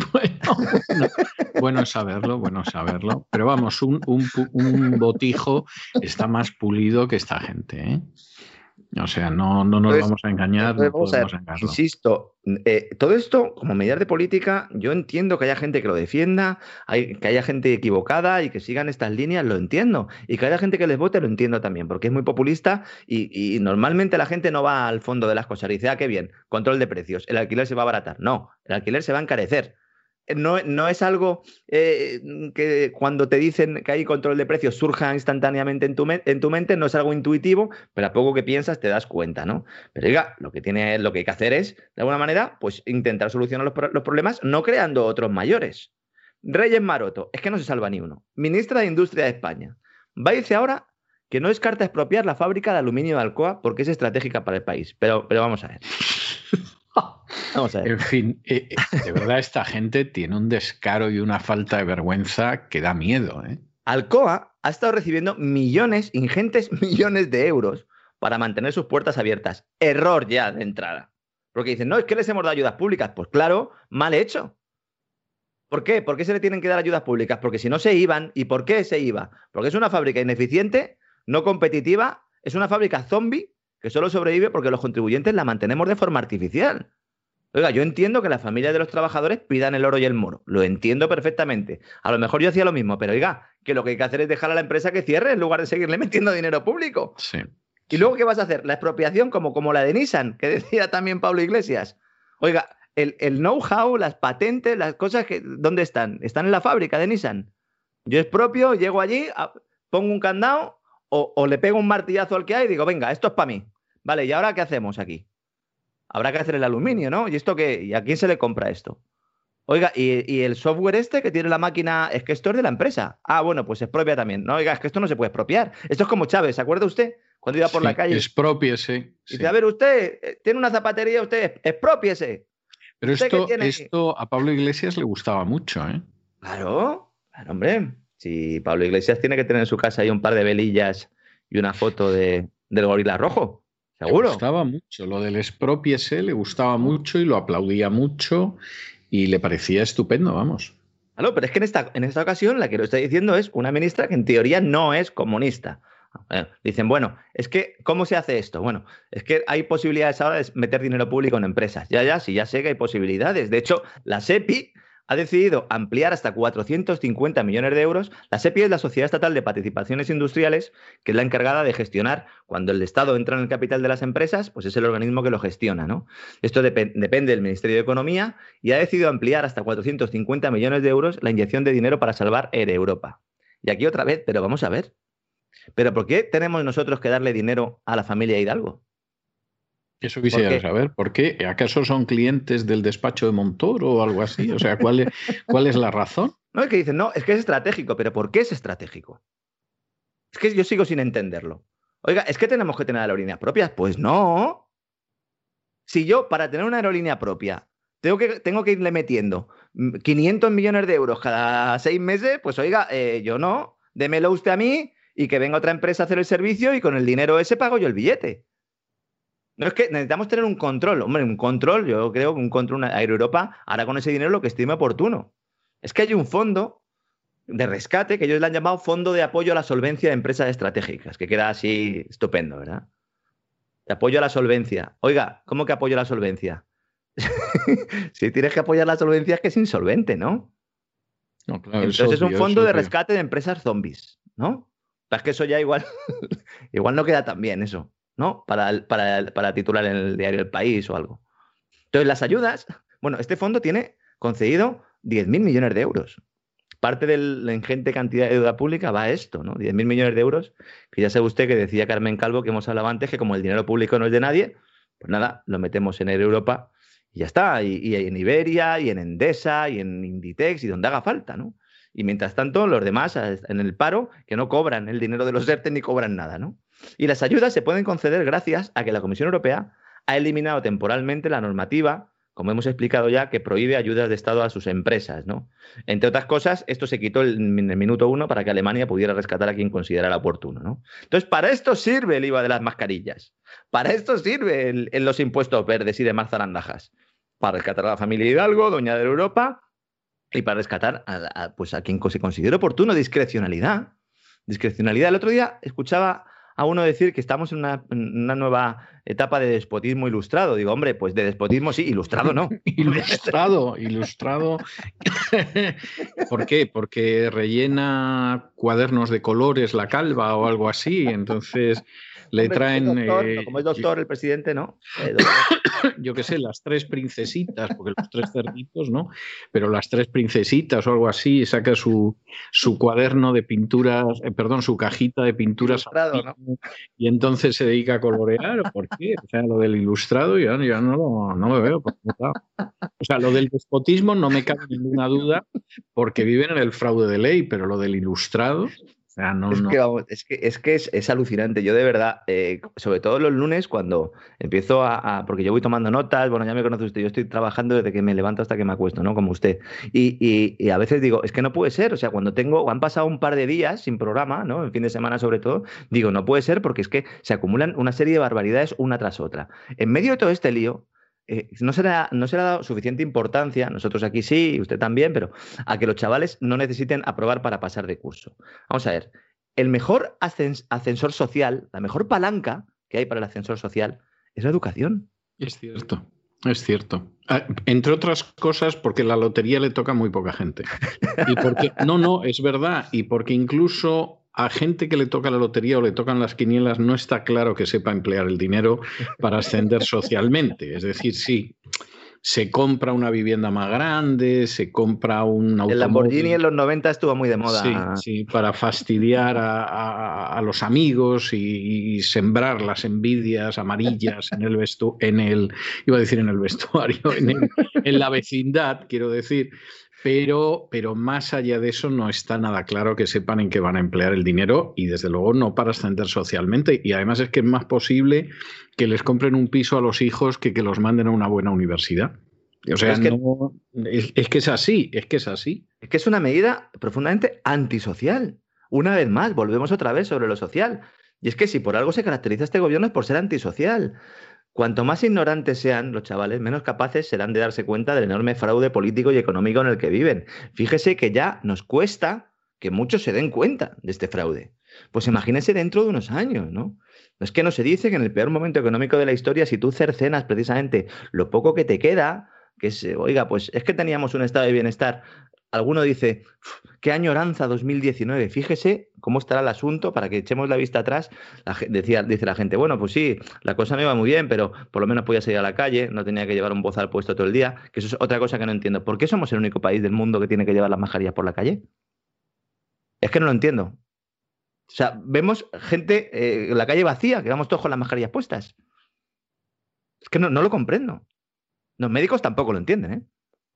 bueno saberlo. Pero vamos, un botijo está más pulido que esta gente, ¿eh? O sea, no nos vamos a engañar, no podemos engañarlo. Insisto, todo esto, como medidas de política, yo entiendo que haya gente que lo defienda, que haya gente equivocada y que sigan estas líneas, lo entiendo. Y que haya gente que les vote, lo entiendo también, porque es muy populista y normalmente la gente no va al fondo de las cosas y dice, ah, qué bien, control de precios, el alquiler se va a abaratar. No, el alquiler se va a encarecer. No es algo que cuando te dicen que hay control de precios surja instantáneamente en tu mente, no es algo intuitivo, pero a poco que piensas te das cuenta, ¿no? Pero diga, lo que hay que hacer es, de alguna manera, pues intentar solucionar los problemas no creando otros mayores. Reyes Maroto, es que no se salva ni uno. Ministra de Industria de España. Va a decir ahora que no descarta expropiar la fábrica de aluminio de Alcoa porque es estratégica para el país. Pero vamos a ver. Vamos a ver. En fin, de verdad esta gente tiene un descaro y una falta de vergüenza que da miedo, ¿eh? Alcoa ha estado recibiendo ingentes millones de euros para mantener sus puertas abiertas. Error ya de entrada. Porque dicen, no, es que les hemos dado ayudas públicas. Pues claro, mal hecho. ¿Por qué? ¿Por qué se le tienen que dar ayudas públicas? Porque si no se iban. ¿Y por qué se iba? Porque es una fábrica ineficiente, no competitiva, es una fábrica zombie que solo sobrevive porque los contribuyentes la mantenemos de forma artificial. Oiga, yo entiendo que las familias de los trabajadores pidan el oro y el moro. Lo entiendo perfectamente. A lo mejor yo hacía lo mismo, pero oiga, que lo que hay que hacer es dejar a la empresa que cierre en lugar de seguirle metiendo dinero público. Sí. ¿Y luego qué vas a hacer? La expropiación como la de Nissan, que decía también Pablo Iglesias. Oiga, el know-how, las patentes, las cosas, ¿dónde están? Están en la fábrica de Nissan. Yo expropio, llego allí, pongo un candado o le pego un martillazo al que hay y digo, venga, esto es para mí. Vale, ¿y ahora qué hacemos aquí? Habrá que hacer el aluminio, ¿no? ¿Y esto qué? ¿Y a quién se le compra esto? Oiga, ¿y el software este que tiene la máquina? Es que esto es de la empresa. Ah, bueno, pues expropia también. No, oiga, es que esto no se puede expropiar. Esto es como Chávez, ¿se acuerda usted? Cuando iba por la calle. Expropiese. Y dice, a ver, usted tiene una zapatería, usted expropiese. Pero esto a Pablo Iglesias le gustaba mucho, ¿eh? Claro, hombre. Si Pablo Iglesias tiene que tener en su casa ahí un par de velillas y una foto del gorila rojo. ¿Seguro? Le gustaba mucho, lo del expropiese le gustaba mucho y lo aplaudía mucho y le parecía estupendo, vamos. Claro, pero es que en esta ocasión la que lo está diciendo es una ministra que en teoría no es comunista. Dicen, bueno, es que, ¿cómo se hace esto? Bueno, es que hay posibilidades ahora de meter dinero público en empresas. Sí, ya sé que hay posibilidades. De hecho, la SEPI ha decidido ampliar hasta 450 millones de euros. La SEPI es la Sociedad Estatal de Participaciones Industriales, que es la encargada de gestionar, cuando el Estado entra en el capital de las empresas, pues es el organismo que lo gestiona, ¿no? Esto depende del Ministerio de Economía y ha decidido ampliar hasta 450 millones de euros la inyección de dinero para salvar Air Europa. Y aquí otra vez, pero vamos a ver. ¿Pero por qué tenemos nosotros que darle dinero a la familia Hidalgo? Eso quisiera saber. ¿Por qué? ¿Acaso son clientes del despacho de Montoro o algo así? O sea, ¿cuál es la razón? No, es que dicen, no, es que es estratégico. ¿Pero por qué es estratégico? Es que yo sigo sin entenderlo. Oiga, ¿es que tenemos que tener aerolíneas propias? Pues no. Si yo, para tener una aerolínea propia, tengo que irle metiendo 500 millones de euros cada 6 meses, pues oiga, yo no. Démelo usted a mí y que venga otra empresa a hacer el servicio y con el dinero ese pago yo el billete. No, es que necesitamos tener un control. Hombre, un control, yo creo que un control, Air Europa hará con ese dinero lo que estime oportuno. Es que hay un fondo de rescate que ellos le han llamado Fondo de Apoyo a la Solvencia de Empresas Estratégicas, que queda así estupendo, ¿verdad? De apoyo a la solvencia. Oiga, ¿cómo que apoyo a la solvencia? Si tienes que apoyar la solvencia es que es insolvente, ¿no? No, claro, Entonces es un fondo de obvio. rescate de empresas zombies, ¿no? Es que eso ya igual, igual no queda tan bien eso, ¿no? Para titular en el diario El País o algo. Entonces las ayudas, bueno, este fondo tiene concedido 10.000 millones de euros. Parte de la ingente cantidad de deuda pública va a esto, ¿no? 10.000 millones de euros, que ya sabe usted que decía Carmen Calvo, que hemos hablado antes, que como el dinero público no es de nadie, pues nada, lo metemos en Europa y ya está. Y en Iberia, y en Endesa, y en Inditex, y donde haga falta, ¿no? Y mientras tanto, los demás en el paro, que no cobran el dinero de los ERTE ni cobran nada, ¿no? Y las ayudas se pueden conceder gracias a que la Comisión Europea ha eliminado temporalmente la normativa, como hemos explicado ya, que prohíbe ayudas de Estado a sus empresas, ¿no? Entre otras cosas, esto se quitó en el minuto 1 para que Alemania pudiera rescatar a quien considerara oportuno, ¿no? Entonces, para esto sirve el IVA de las mascarillas. Para esto sirve los impuestos verdes y demás zarandajas. Para rescatar a la familia Hidalgo, doña de Europa, y para rescatar pues a quien se considere oportuno. Discrecionalidad. Discrecionalidad. El otro día escuchaba a uno decir que estamos en una nueva etapa de despotismo ilustrado. Digo, hombre, pues de despotismo sí, ilustrado no. Ilustrado. ¿Por qué? Porque rellena cuadernos de colores la calva o algo así. Entonces le traen... Doctor, como es doctor el presidente, ¿no? Yo qué sé, las 3 princesitas, porque los 3 cerditos, ¿no? Pero las 3 princesitas o algo así, saca su cuaderno de pinturas, su cajita de pinturas, ¿no? Y entonces se dedica a colorear. ¿Por qué? O sea, lo del ilustrado yo no lo veo. O sea, lo del despotismo no me cabe ninguna duda, porque viven en el fraude de ley, pero lo del ilustrado... O sea, es que es alucinante. Yo de verdad, sobre todo los lunes, cuando empiezo porque yo voy tomando notas, bueno, ya me conoce usted, yo estoy trabajando desde que me levanto hasta que me acuesto, ¿no? Como usted. Y a veces digo, es que no puede ser. O sea, cuando han pasado un par de días sin programa, ¿no? El fin de semana sobre todo, digo, no puede ser porque es que se acumulan una serie de barbaridades una tras otra. En medio de todo este lío, no se le ha dado suficiente importancia, nosotros aquí sí, usted también, pero a que los chavales no necesiten aprobar para pasar de curso. Vamos a ver, el mejor ascensor social, la mejor palanca que hay para el ascensor social es la educación. Es cierto. Es cierto. Entre otras cosas, porque la lotería le toca a muy poca gente. Y porque, no, es verdad. Y porque incluso a gente que le toca la lotería o le tocan las quinielas no está claro que sepa emplear el dinero para ascender socialmente. Es decir, sí, se compra una vivienda más grande, se compra un automóvil. El Lamborghini en los 90 estuvo muy de moda. Sí, para fastidiar a los amigos y sembrar las envidias amarillas en el vestuario, en la vecindad, quiero decir. Pero más allá de eso no está nada claro que sepan en qué van a emplear el dinero y desde luego no para ascender socialmente. Y además es que es más posible que les compren un piso a los hijos que los manden a una buena universidad. O sea, es que es así. Es que es una medida profundamente antisocial. Una vez más, volvemos otra vez sobre lo social. Y es que si por algo se caracteriza este gobierno es por ser antisocial. Cuanto más ignorantes sean los chavales, menos capaces serán de darse cuenta del enorme fraude político y económico en el que viven. Fíjese que ya nos cuesta que muchos se den cuenta de este fraude. Pues imagínese dentro de unos años, ¿no? Es que no se dice que en el peor momento económico de la historia, si tú cercenas precisamente lo poco que te queda, que es, oiga, pues es que teníamos un estado de bienestar. Alguno dice, qué añoranza 2019. Fíjese cómo estará el asunto para que echemos la vista atrás. Dice la gente, bueno, pues sí, la cosa no iba muy bien, pero por lo menos podía salir a la calle, no tenía que llevar un bozal puesto todo el día, que eso es otra cosa que no entiendo. ¿Por qué somos el único país del mundo que tiene que llevar las mascarillas por la calle? Es que no lo entiendo. O sea, vemos gente en la calle vacía, que vamos todos con las mascarillas puestas. Es que no lo comprendo. Los médicos tampoco lo entienden, ¿eh?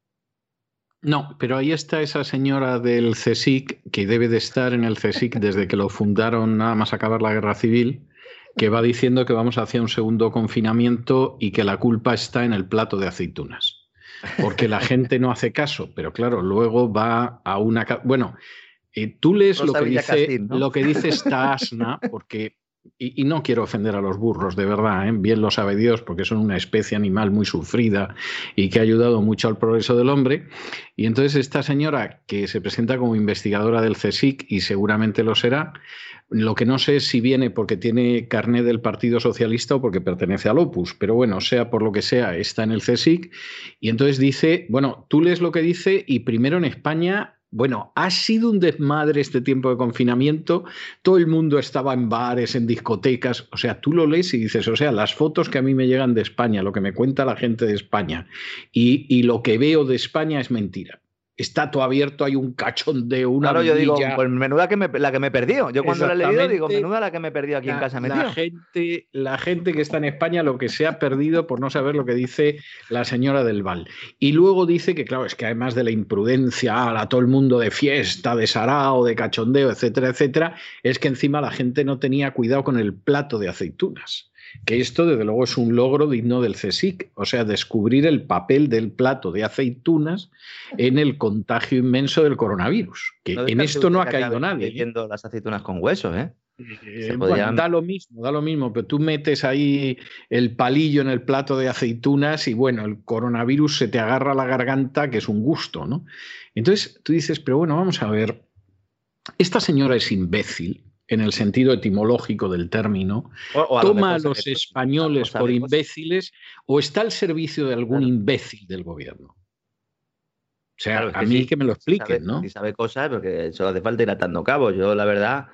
No, pero ahí está esa señora del CSIC, que debe de estar en el CSIC desde que lo fundaron nada más acabar la guerra civil, que va diciendo que vamos hacia un segundo confinamiento y que la culpa está en el plato de aceitunas. Porque la gente no hace caso, pero claro, luego va a una... Bueno, tú lees lo que dice esta asna, porque y no quiero ofender a los burros, de verdad, ¿eh? Bien lo sabe Dios, porque son una especie animal muy sufrida y que ha ayudado mucho al progreso del hombre. Y entonces esta señora, que se presenta como investigadora del CSIC, y seguramente lo será, lo que no sé es si viene porque tiene carné del Partido Socialista o porque pertenece al Opus, pero bueno, sea por lo que sea, está en el CSIC, y entonces dice, bueno, tú lees lo que dice, y primero en España... Bueno, ha sido un desmadre este tiempo de confinamiento, todo el mundo estaba en bares, en discotecas, o sea, tú lo lees y dices, o sea, las fotos que a mí me llegan de España, lo que me cuenta la gente de España y lo que veo de España es mentira. Está todo abierto, hay un cachondeo, una Claro, yo digo, vidilla. pues menuda la que me he perdido. Yo cuando la he leído digo, menuda la que me he perdido aquí en casa metido. La gente que está en España lo que se ha perdido por no saber lo que dice la señora del Val. Y luego dice que, claro, es que además de la imprudencia, a todo el mundo de fiesta, de sarao, de cachondeo, etcétera, etcétera, es que encima la gente no tenía cuidado con el plato de aceitunas. Que esto, desde luego, es un logro digno del CSIC, o sea, descubrir el papel del plato de aceitunas en el contagio inmenso del coronavirus, que No en esto no ha caído nadie. Viendo las aceitunas con hueso, ¿eh? Bueno, da lo mismo, pero tú metes ahí el palillo en el plato de aceitunas y bueno, el coronavirus se te agarra a la garganta, que es un gusto, ¿no? Entonces tú dices, pero bueno, vamos a ver, esta señora es imbécil, en el sentido etimológico del término, toma a los españoles por imbéciles o está al servicio de algún imbécil del gobierno. O sea, claro, a mí sí, que me lo expliquen, ¿no? Sí sabe cosas, porque solo hace falta ir atando cabos. Yo, la verdad,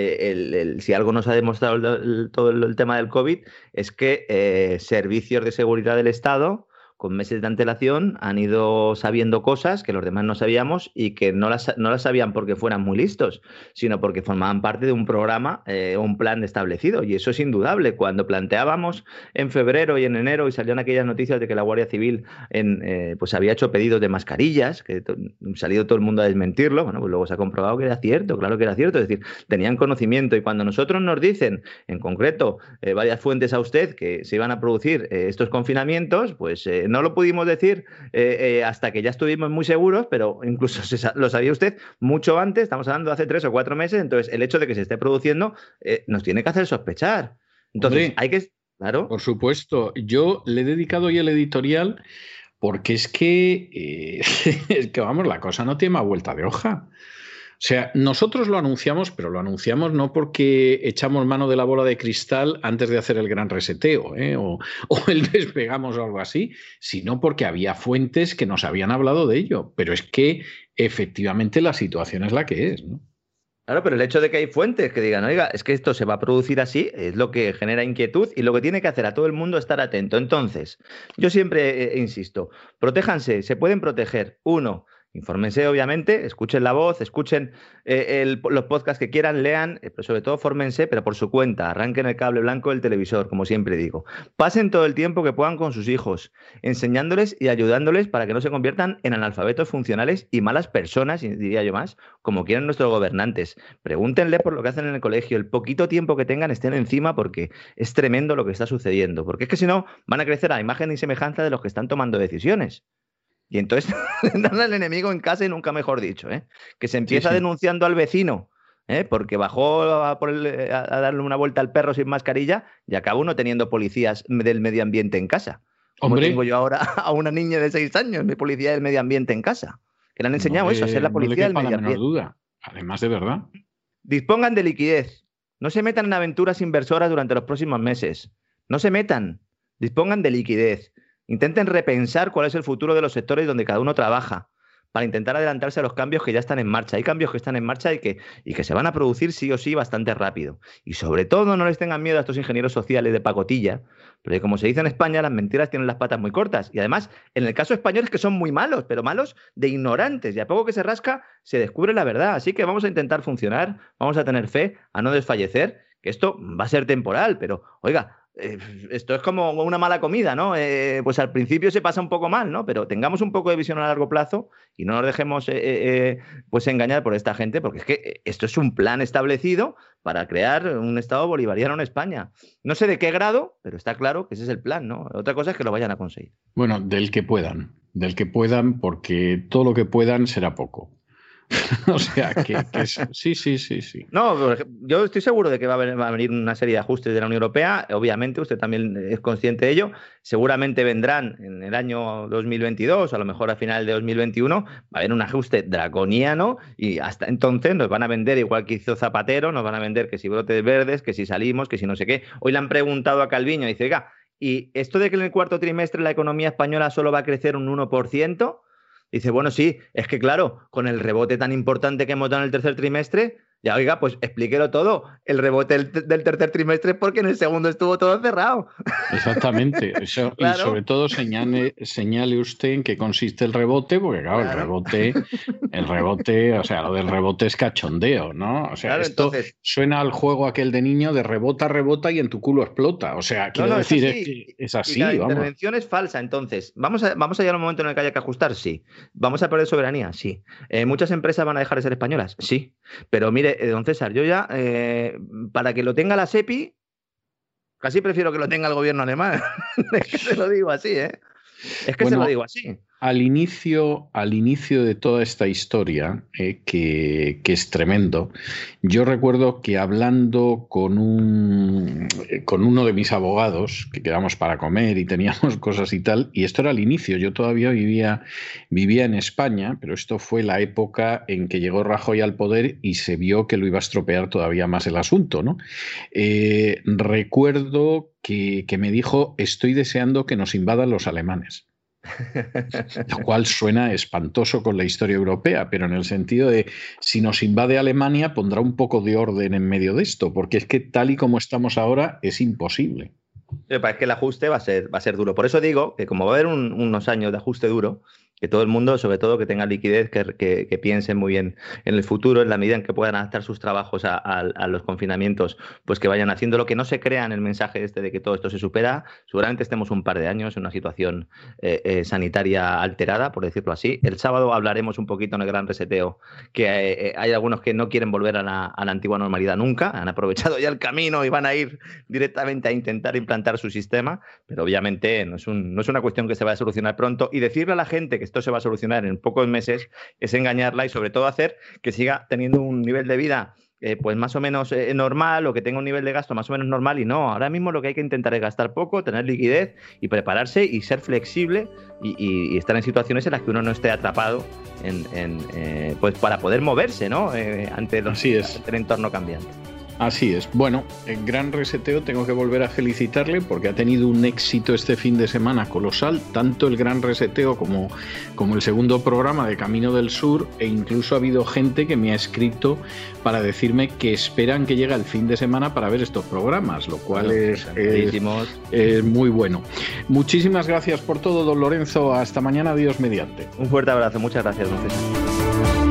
si algo nos ha demostrado todo el tema del COVID es que servicios de seguridad del Estado, con meses de antelación, han ido sabiendo cosas que los demás no sabíamos y que no las sabían porque fueran muy listos, sino porque formaban parte de un programa o un plan establecido. Y eso es indudable. Cuando planteábamos en febrero y en enero y salían aquellas noticias de que la Guardia Civil pues había hecho pedidos de mascarillas, que ha salido todo el mundo a desmentirlo, bueno, pues luego se ha comprobado que era cierto, claro que era cierto. Es decir, tenían conocimiento. Y cuando nosotros nos dicen, en concreto, varias fuentes a usted, que se iban a producir estos confinamientos, pues no lo pudimos decir hasta que ya estuvimos muy seguros, pero incluso lo sabía usted mucho antes, estamos hablando de hace 3 o 4 meses, entonces el hecho de que se esté produciendo nos tiene que hacer sospechar. Entonces, hombre, hay que... Claro. Por supuesto, yo le he dedicado hoy el editorial porque es que vamos, la cosa no tiene más vuelta de hoja. O sea, nosotros lo anunciamos, pero lo anunciamos no porque echamos mano de la bola de cristal antes de hacer el gran reseteo, o el despegamos o algo así, sino porque había fuentes que nos habían hablado de ello. Pero es que efectivamente la situación es la que es, ¿no? Claro, pero el hecho de que hay fuentes que digan, oiga, es que esto se va a producir así, es lo que genera inquietud y lo que tiene que hacer a todo el mundo es estar atento. Entonces, yo siempre insisto, protéjanse, se pueden proteger. 1, infórmense, obviamente, escuchen la voz, escuchen los podcasts que quieran, lean, pero sobre todo fórmense, pero por su cuenta, arranquen el cable blanco del televisor, como siempre digo. Pasen todo el tiempo que puedan con sus hijos, enseñándoles y ayudándoles para que no se conviertan en analfabetos funcionales y malas personas, diría yo más, como quieren nuestros gobernantes. Pregúntenle por lo que hacen en el colegio, el poquito tiempo que tengan estén encima porque es tremendo lo que está sucediendo, porque es que si no van a crecer a imagen y semejanza de los que están tomando decisiones. Y entonces darle al enemigo en casa y nunca mejor dicho, que se empieza denunciando al vecino, porque bajó a darle una vuelta al perro sin mascarilla y acaba uno teniendo policías del medio ambiente en casa. Como tengo yo ahora a una niña de 6 años, mi policía del medio ambiente en casa, que le han enseñado eso, a ser la policía del medio ambiente. Duda. Además, de verdad. Dispongan de liquidez. No se metan en aventuras inversoras durante los próximos meses. No se metan. Dispongan de liquidez. Intenten repensar cuál es el futuro de los sectores donde cada uno trabaja para intentar adelantarse a los cambios que ya están en marcha. Hay cambios que están en marcha y que se van a producir sí o sí bastante rápido. Y sobre todo no les tengan miedo a estos ingenieros sociales de pacotilla, porque como se dice en España, las mentiras tienen las patas muy cortas. Y además, en el caso español es que son muy malos, pero malos de ignorantes. Y a poco que se rasca, se descubre la verdad. Así que vamos a intentar funcionar, vamos a tener fe, a no desfallecer, que esto va a ser temporal, pero oiga, esto es como una mala comida, ¿no? Pues al principio se pasa un poco mal, ¿no? Pero tengamos un poco de visión a largo plazo y no nos dejemos pues engañar por esta gente, porque es que esto es un plan establecido para crear un Estado bolivariano en España. No sé de qué grado, pero está claro que ese es el plan, ¿no? Otra cosa es que lo vayan a conseguir. Bueno, del que puedan, porque todo lo que puedan será poco. O sea, que sí. No, yo estoy seguro de que va a venir una serie de ajustes de la Unión Europea. Obviamente, usted también es consciente de ello. Seguramente vendrán en el año 2022, a lo mejor a final de 2021, va a haber un ajuste draconiano y hasta entonces nos van a vender, igual que hizo Zapatero, nos van a vender que si brotes verdes, que si salimos, que si no sé qué. Hoy le han preguntado a Calviño y dice, oiga, ¿y esto de que en el cuarto trimestre la economía española solo va a crecer un 1%? Dice, bueno, sí, es que claro, con el rebote tan importante que hemos dado en el tercer trimestre, ya oiga, pues explíquelo todo. El rebote del tercer trimestre es porque en el segundo estuvo todo cerrado. Exactamente. Eso, claro. Y sobre todo señale usted en qué consiste el rebote, porque claro, el rebote, o sea, lo del rebote es cachondeo, ¿no? O sea, claro, esto entonces, suena al juego aquel de niño de rebota y en tu culo explota. O sea, quiero decir, es así. La intervención es falsa, entonces. ¿Vamos a llegar a un momento en el que haya que ajustar? Sí. ¿Vamos a perder soberanía? Sí. ¿Muchas empresas van a dejar de ser españolas? Sí. Pero mire, don César, yo ya, para que lo tenga la SEPI, casi prefiero que lo tenga el gobierno alemán. Es que se lo digo así, ¿eh? Es que se lo digo así. Al inicio de toda esta historia, que es tremendo, yo recuerdo que hablando con uno de mis abogados, que quedamos para comer y teníamos cosas y tal, y esto era al inicio, yo todavía vivía en España, pero esto fue la época en que llegó Rajoy al poder y se vio que lo iba a estropear todavía más el asunto, ¿no? Recuerdo que me dijo, estoy deseando que nos invadan los alemanes. Lo cual suena espantoso con la historia europea, pero en el sentido de si nos invade Alemania pondrá un poco de orden en medio de esto, porque es que tal y como estamos ahora es imposible. Es que el ajuste va a ser duro. Por eso digo que como va a haber unos años de ajuste duro, que todo el mundo, sobre todo que tenga liquidez, que piensen muy bien en el futuro, en la medida en que puedan adaptar sus trabajos a los confinamientos, pues que vayan haciéndolo, que no se crean el mensaje de que todo esto se supera. Seguramente estemos un par de años en una situación sanitaria alterada, por decirlo así. El sábado hablaremos un poquito en el gran reseteo, que hay algunos que no quieren volver a la antigua normalidad nunca, han aprovechado ya el camino y van a ir directamente a intentar implantar su sistema, pero obviamente no es una cuestión que se vaya a solucionar pronto, y decirle a la gente que esto se va a solucionar en pocos meses es engañarla y sobre todo hacer que siga teniendo un nivel de vida pues más o menos normal, o que tenga un nivel de gasto más o menos normal. Y no, ahora mismo lo que hay que intentar es gastar poco, tener liquidez y prepararse y ser flexible y estar en situaciones en las que uno no esté atrapado pues para poder moverse, ¿no? Ante el entorno cambiante. Así es. Bueno, en Gran Reseteo tengo que volver a felicitarle porque ha tenido un éxito este fin de semana colosal, tanto el Gran Reseteo como el segundo programa de Camino del Sur, e incluso ha habido gente que me ha escrito para decirme que esperan que llegue el fin de semana para ver estos programas, lo cual es muy bueno. Muchísimas gracias por todo, don Lorenzo. Hasta mañana, Dios mediante. Un fuerte abrazo. Muchas gracias, don César.